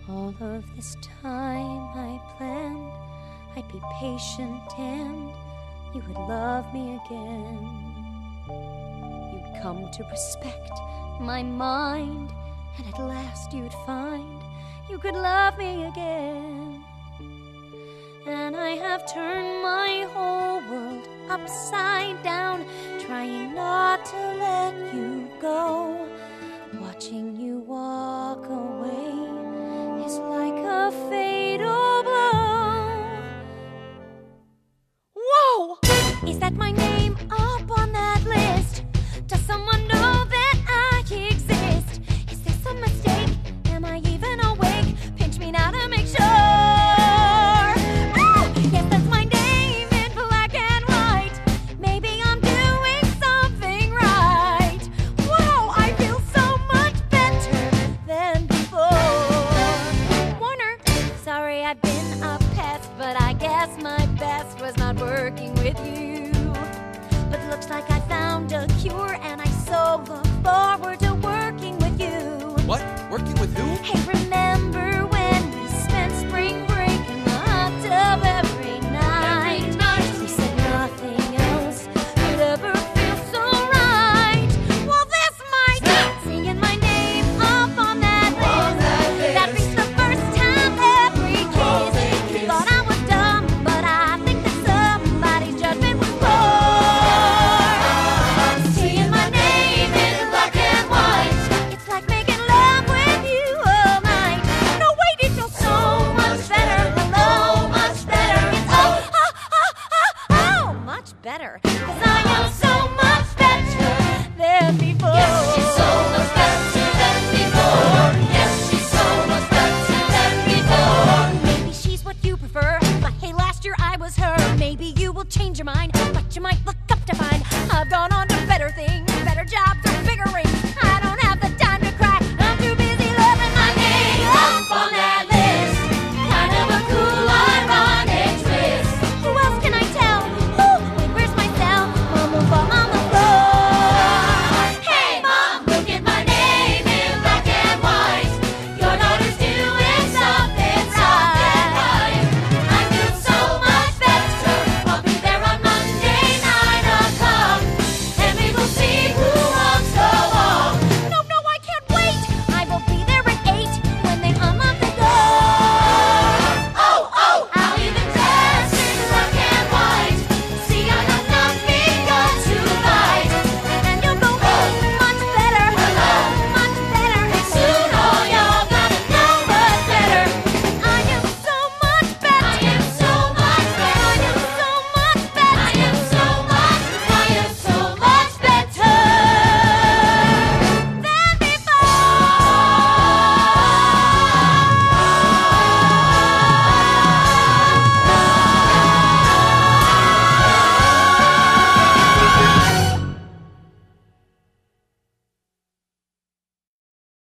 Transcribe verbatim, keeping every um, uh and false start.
All of this time I planned I'd be patient and you would love me again. You'd come to respect my mind, and at last you'd find you could love me again. And I have turned my whole world upside down, trying not to let you go. Watching you walk away is like a fatal blow. Whoa! Is that my name up on that list? Does someone know that I exist? Is this a mistake? Am I even awake? Pinch me now to make sure. Oh, yes, that's my name in black and white. Maybe I'm doing something right. Wow, I feel so much better than before. Warner, sorry I've been a pest, but I guess my best was not working with you. But looks like I found a cure